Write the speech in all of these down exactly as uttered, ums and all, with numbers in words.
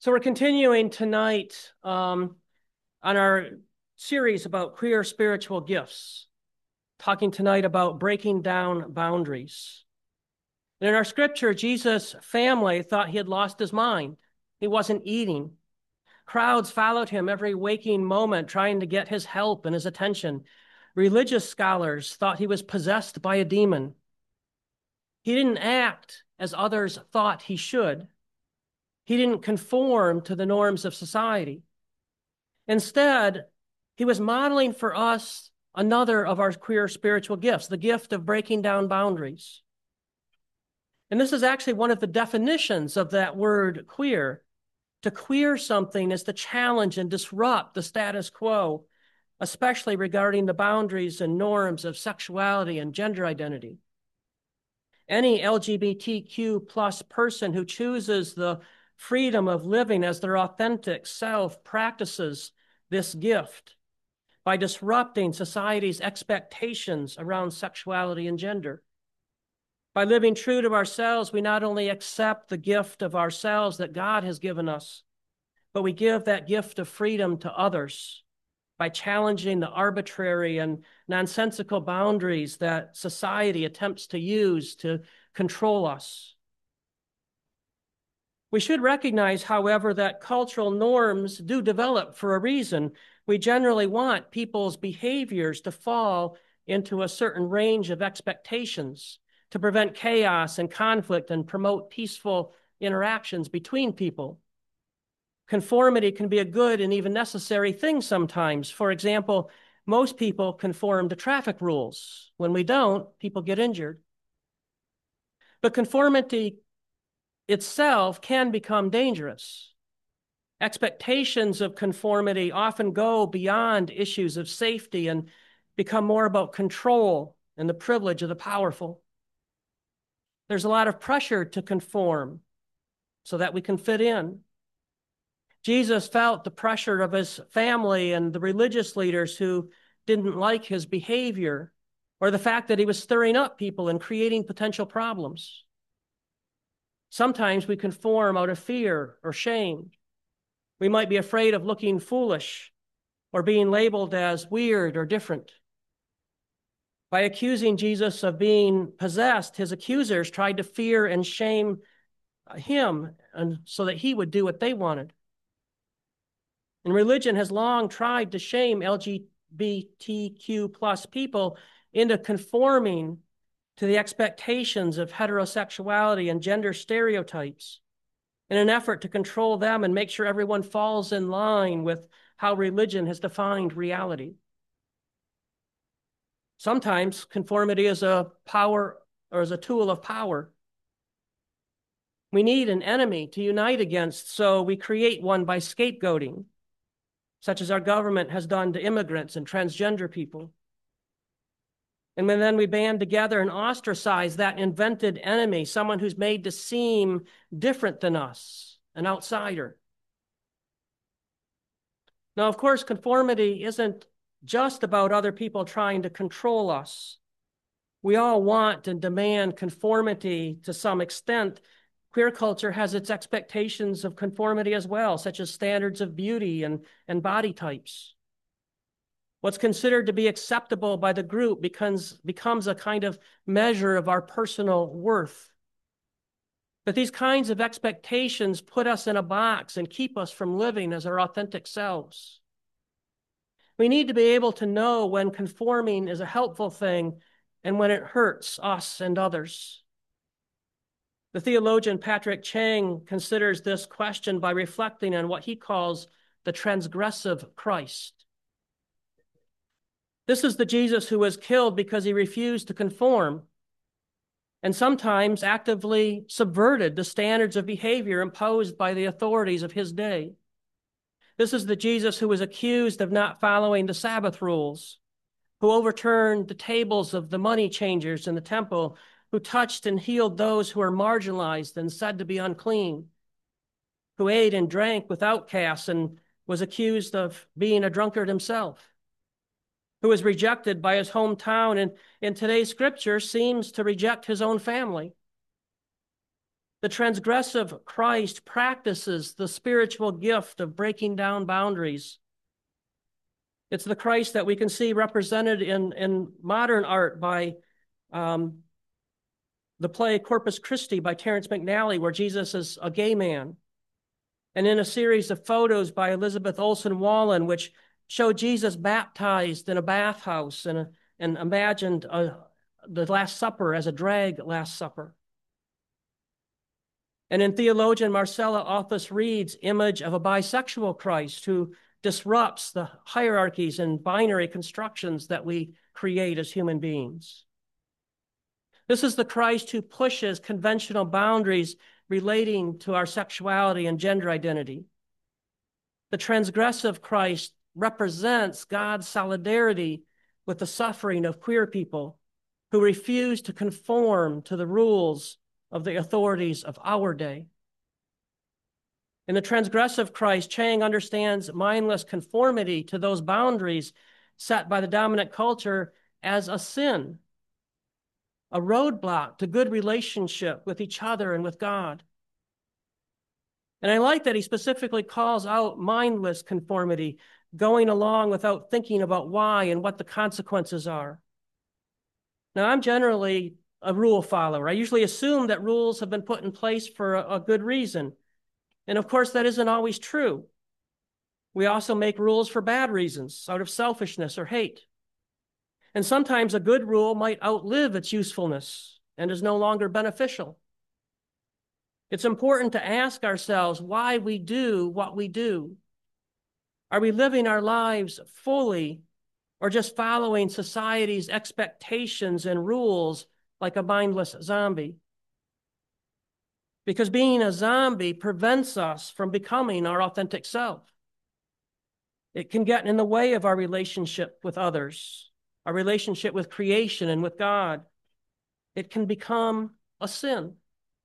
So we're continuing tonight um, on our series about queer spiritual gifts, talking tonight about breaking down boundaries. And in our scripture, Jesus' family thought he had lost his mind. He wasn't eating. Crowds followed him every waking moment, trying to get his help and his attention. Religious scholars thought he was possessed by a demon. He didn't act as others thought he should. He didn't conform to the norms of society. Instead, he was modeling for us another of our queer spiritual gifts, the gift of breaking down boundaries. And this is actually one of the definitions of that word queer. To queer something is to challenge and disrupt the status quo, especially regarding the boundaries and norms of sexuality and gender identity. Any L G B T Q plus person who chooses the freedom of living as their authentic self practices this gift by disrupting society's expectations around sexuality and gender. By living true to ourselves, we not only accept the gift of ourselves that God has given us, but we give that gift of freedom to others by challenging the arbitrary and nonsensical boundaries that society attempts to use to control us. We should recognize, however, that cultural norms do develop for a reason. We generally want people's behaviors to fall into a certain range of expectations to prevent chaos and conflict and promote peaceful interactions between people. Conformity can be a good and even necessary thing sometimes. For example, most people conform to traffic rules. When we don't, people get injured. But conformity itself can become dangerous. Expectations of conformity often go beyond issues of safety and become more about control and the privilege of the powerful. There's a lot of pressure to conform so that we can fit in. Jesus felt the pressure of his family and the religious leaders who didn't like his behavior or the fact that he was stirring up people and creating potential problems. Sometimes we conform out of fear or shame. We might be afraid of looking foolish or being labeled as weird or different. By accusing Jesus of being possessed, his accusers tried to fear and shame him and so that he would do what they wanted. And religion has long tried to shame L G B T Q plus people into conforming to the expectations of heterosexuality and gender stereotypes in an effort to control them and make sure everyone falls in line with how religion has defined reality. Sometimes conformity is a power or is a tool of power. We need an enemy to unite against, so we create one by scapegoating, such as our government has done to immigrants and transgender people. And then we band together and ostracize that invented enemy, someone who's made to seem different than us, an outsider. Now, of course, conformity isn't just about other people trying to control us. We all want and demand conformity to some extent. Queer culture has its expectations of conformity as well, such as standards of beauty and, and body types. What's considered to be acceptable by the group becomes, becomes a kind of measure of our personal worth. But these kinds of expectations put us in a box and keep us from living as our authentic selves. We need to be able to know when conforming is a helpful thing and when it hurts us and others. The theologian Patrick Chang considers this question by reflecting on what he calls the transgressive Christ. This is the Jesus who was killed because he refused to conform and sometimes actively subverted the standards of behavior imposed by the authorities of his day. This is the Jesus who was accused of not following the Sabbath rules, who overturned the tables of the money changers in the temple, who touched and healed those who were marginalized and said to be unclean, who ate and drank with outcasts and was accused of being a drunkard himself, who was rejected by his hometown and in today's scripture seems to reject his own family. The transgressive Christ practices the spiritual gift of breaking down boundaries. It's the Christ that we can see represented in, in modern art by um, the play Corpus Christi by Terrence McNally, where Jesus is a gay man. And in a series of photos by Elizabeth Olsen Wallen, which show Jesus baptized in a bathhouse and, and imagined a, the Last Supper as a drag Last Supper. And in theologian Marcella Authus Reed's image of a bisexual Christ who disrupts the hierarchies and binary constructions that we create as human beings. This is the Christ who pushes conventional boundaries relating to our sexuality and gender identity. The transgressive Christ represents God's solidarity with the suffering of queer people who refuse to conform to the rules of the authorities of our day. In the transgressive Christ, Chang understands mindless conformity to those boundaries set by the dominant culture as a sin, a roadblock to good relationship with each other and with God. And I like that he specifically calls out mindless conformity, going along without thinking about why and what the consequences are. Now, I'm generally a rule follower. I usually assume that rules have been put in place for a, a good reason. And of course, that isn't always true. We also make rules for bad reasons, out of selfishness or hate. And sometimes a good rule might outlive its usefulness and is no longer beneficial. It's important to ask ourselves why we do what we do. Are we living our lives fully or just following society's expectations and rules like a mindless zombie? Because being a zombie prevents us from becoming our authentic self. It can get in the way of our relationship with others, our relationship with creation and with God. It can become a sin.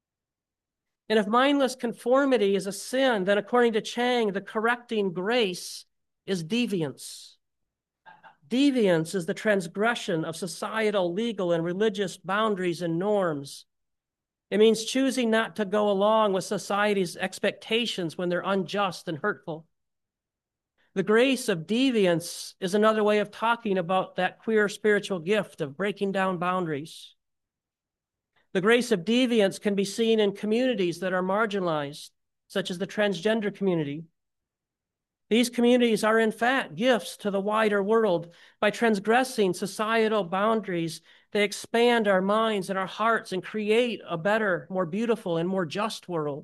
And if mindless conformity is a sin, then according to Chang, the correcting grace is deviance. Deviance is the transgression of societal, legal, and religious boundaries and norms. It means choosing not to go along with society's expectations when they're unjust and hurtful. The grace of deviance is another way of talking about that queer spiritual gift of breaking down boundaries. The grace of deviance can be seen in communities that are marginalized, such as the transgender community. These communities are, in fact, gifts to the wider world. By transgressing societal boundaries, they expand our minds and our hearts and create a better, more beautiful, and more just world.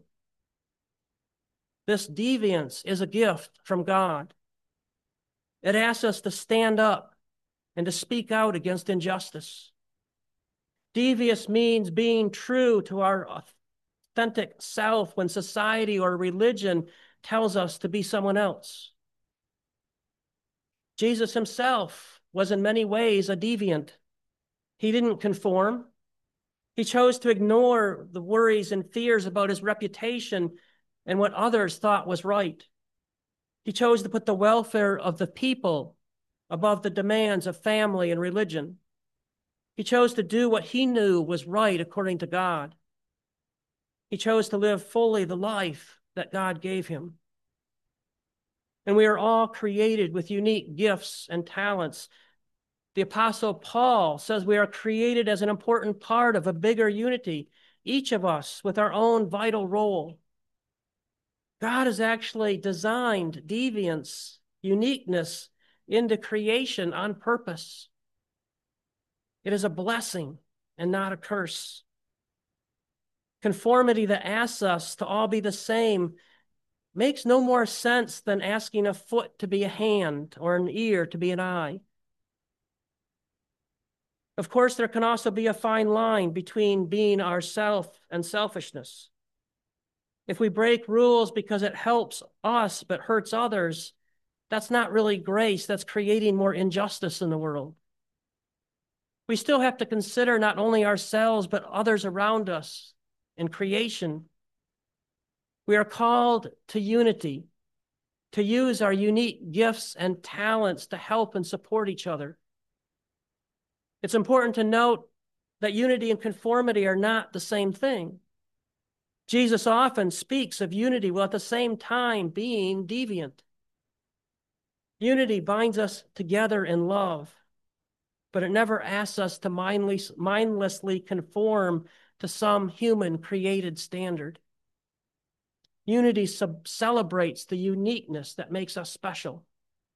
This deviance is a gift from God. It asks us to stand up and to speak out against injustice. Devious means being true to our authentic self when society or religion tells us to be someone else. Jesus himself was in many ways a deviant. He didn't conform. He chose to ignore the worries and fears about his reputation and what others thought was right. He chose to put the welfare of the people above the demands of family and religion. He chose to do what he knew was right according to God. He chose to live fully the life that God gave him. And we are all created with unique gifts and talents. The Apostle Paul says we are created as an important part of a bigger unity, each of us with our own vital role. God has actually designed deviance, uniqueness into creation on purpose. It is a blessing and not a curse. Conformity that asks us to all be the same makes no more sense than asking a foot to be a hand or an ear to be an eye. Of course, there can also be a fine line between being ourself and selfishness. If we break rules because it helps us but hurts others, that's not really grace. That's creating more injustice in the world. We still have to consider not only ourselves but others around us in creation. We are called to unity, to use our unique gifts and talents to help and support each other. It's important to note that unity and conformity are not the same thing. Jesus often speaks of unity while at the same time being deviant. Unity binds us together in love, but it never asks us to mindless, mindlessly conform to some human created standard. Unity sub- celebrates the uniqueness that makes us special.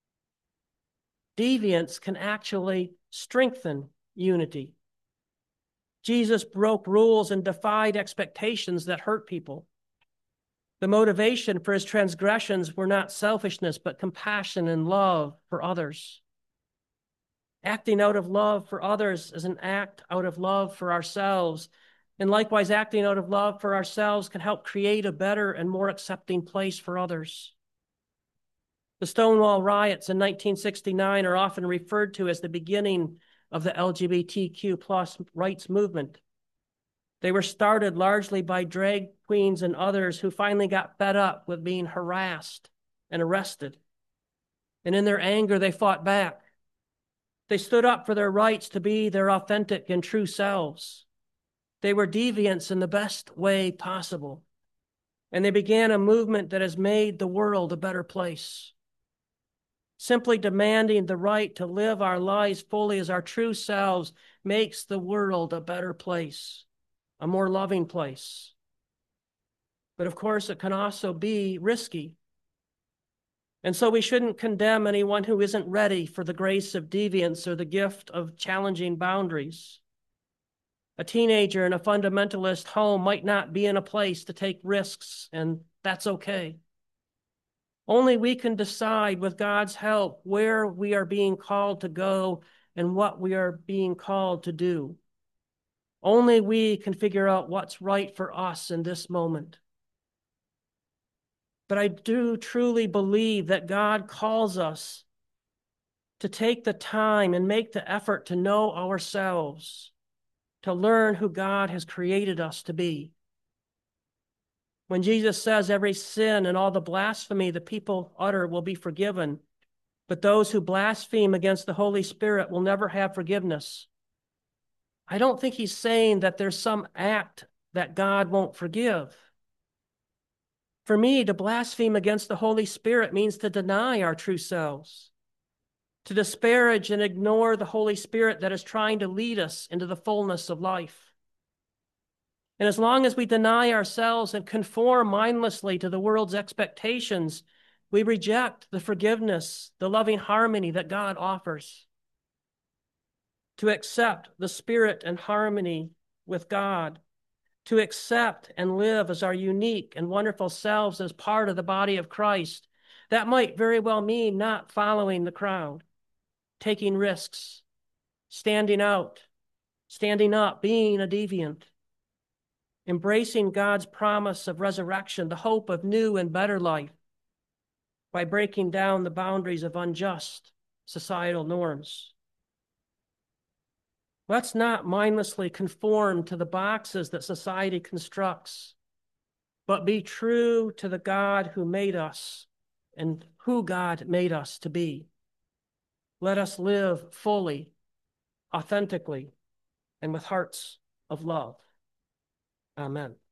Deviance can actually strengthen unity. Jesus broke rules and defied expectations that hurt people. The motivation for his transgressions were not selfishness, but compassion and love for others. Acting out of love for others is an act out of love for ourselves. And likewise, acting out of love for ourselves can help create a better and more accepting place for others. The Stonewall riots in nineteen sixty-nine are often referred to as the beginning of the L G B T Q plus rights movement. They were started largely by drag queens and others who finally got fed up with being harassed and arrested. And in their anger, they fought back. They stood up for their rights to be their authentic and true selves. They were deviants in the best way possible. And they began a movement that has made the world a better place. Simply demanding the right to live our lives fully as our true selves makes the world a better place, a more loving place. But of course, it can also be risky. And so we shouldn't condemn anyone who isn't ready for the grace of deviance or the gift of challenging boundaries. A teenager in a fundamentalist home might not be in a place to take risks, and that's okay. Only we can decide with God's help where we are being called to go and what we are being called to do. Only we can figure out what's right for us in this moment. But I do truly believe that God calls us to take the time and make the effort to know ourselves, to learn who God has created us to be. When Jesus says every sin and all the blasphemy the people utter will be forgiven, but those who blaspheme against the Holy Spirit will never have forgiveness, I don't think he's saying that there's some act that God won't forgive. For me, to blaspheme against the Holy Spirit means to deny our true selves, to disparage and ignore the Holy Spirit that is trying to lead us into the fullness of life. And as long as we deny ourselves and conform mindlessly to the world's expectations, we reject the forgiveness, the loving harmony that God offers. To accept the spirit and harmony with God, to accept and live as our unique and wonderful selves as part of the body of Christ, that might very well mean not following the crowd, taking risks, standing out, standing up, being a deviant, embracing God's promise of resurrection, the hope of new and better life, by breaking down the boundaries of unjust societal norms. Let's not mindlessly conform to the boxes that society constructs, but be true to the God who made us and who God made us to be. Let us live fully, authentically, and with hearts of love. Amen.